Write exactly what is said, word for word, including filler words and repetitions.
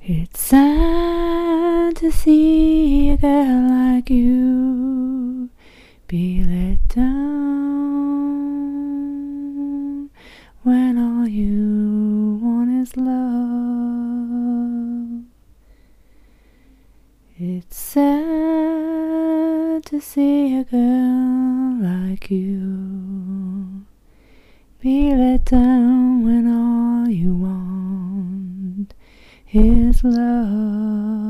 It's sad to see a girl like you be let down when all you want is love. It's sad to see a girl like you be let down when all you want is love.